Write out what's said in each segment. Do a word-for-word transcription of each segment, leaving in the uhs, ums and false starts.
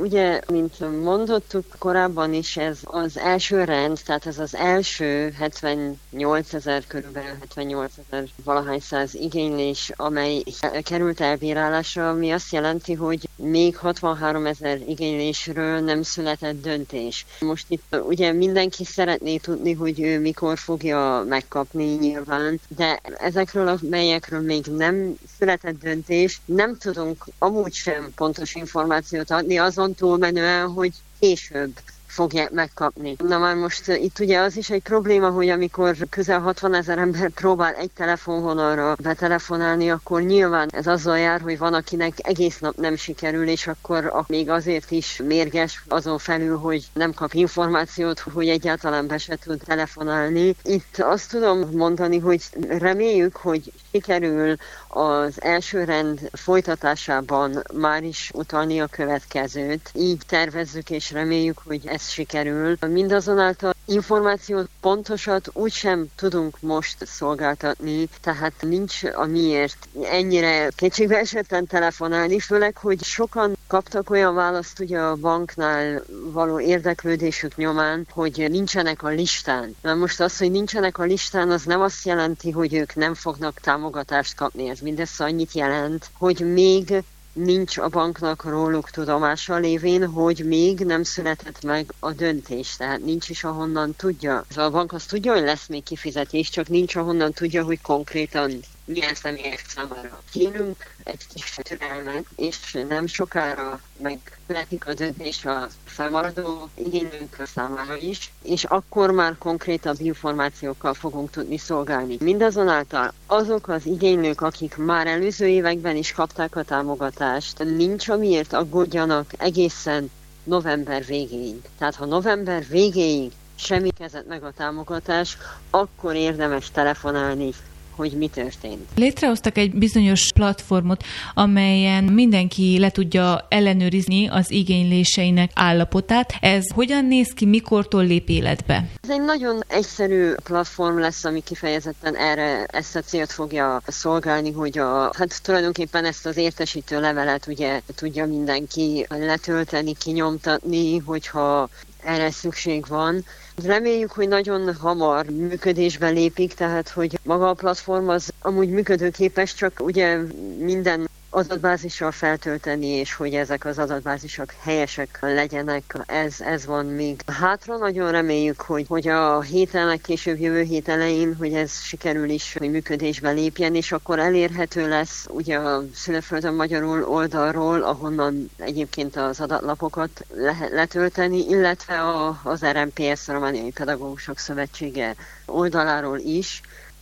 ugye, mint mondottuk korábban is, ez az első rend, tehát ez az első hetvennyolcezer, körülbelül hetvennyolcezer valahány száz igénylés, amely került elbírálásra, ami azt jelenti, hogy még hatvanháromezer igénylésről nem született döntés. Most itt ugye mindenki szeretné tudni, hogy ő mikor fogja megkapni nyilván, de ezekről a melyekről még nem született döntés, nem tudunk amúgy sem pontos információt adni, azon túlmenően, hogy később fogják megkapni. Na már most itt ugye az is egy probléma, hogy amikor közel hatvanezer ember próbál egy telefonvonalra betelefonálni, akkor nyilván ez azzal jár, hogy van, akinek egész nap nem sikerül, és akkor még azért is mérges azon felül, hogy nem kap információt, hogy egyáltalán be se tud telefonálni. Itt azt tudom mondani, hogy reméljük, hogy sikerül az első rend folytatásában már is utalni a következőt. Így tervezzük és reméljük, hogy ez sikerül. Mindazonáltal információt pontosat úgysem tudunk most szolgáltatni, tehát nincs a miért ennyire kétségbe esetten telefonálni, főleg, hogy sokan kaptak olyan választ ugye a banknál való érdeklődésük nyomán, hogy nincsenek a listán. Na most az, hogy nincsenek a listán, az nem azt jelenti, hogy ők nem fognak támogatást kapni. Ez mindössze annyit jelent, hogy még nincs a banknak róluk tudomása lévén, hogy még nem született meg a döntés, tehát nincs is ahonnan tudja. A bank azt tudja, hogy lesz még kifizetés, csak nincs ahonnan tudja, hogy konkrétan milyen személyek számára. Kérünk egy kis türelmet, és nem sokára megszületik a döntés a felmaradó igénylőnk számára is, és akkor már konkrétabb információkkal fogunk tudni szolgálni. Mindazonáltal azok az igénylők, akik már előző években is kapták a támogatást, nincs amiért aggódjanak egészen november végéig. Tehát ha november végéig semmi kezet meg a támogatás, akkor érdemes telefonálni, hogy mi történt. Létrehoztak egy bizonyos platformot, amelyen mindenki le tudja ellenőrizni az igényléseinek állapotát. Ez hogyan néz ki, mikortól lép életbe? Ez egy nagyon egyszerű platform lesz, ami kifejezetten erre ezt a célt fogja szolgálni, hogy a, hát tulajdonképpen ezt az értesítő levelet ugye tudja mindenki letölteni, kinyomtatni, hogyha erre szükség van. Reméljük, hogy nagyon hamar működésbe lépik, tehát hogy maga a platform az amúgy működőképes, csak ugye minden adatbázissal feltölteni, és hogy ezek az adatbázisok helyesek legyenek, ez, ez van még hátra. Nagyon reméljük, hogy, hogy a héten, legkésőbb jövő hét elején, hogy ez sikerül is, hogy működésbe lépjen, és akkor elérhető lesz ugye a Szülőföldön Magyarul oldalról, ahonnan egyébként az adatlapokat lehet letölteni, illetve a, az er em pé es, a Romániai Pedagógusok Szövetsége oldaláról is.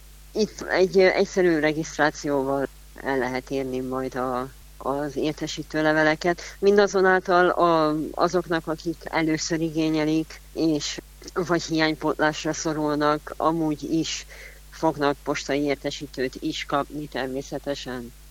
Itt egy egyszerű regisztrációval el lehet érni majd a, az értesítő leveleket. Mindazonáltal a, azoknak, akik először igényelik, és vagy hiánypótlásra szorulnak, amúgy is fognak postai értesítőt is kapni természetesen.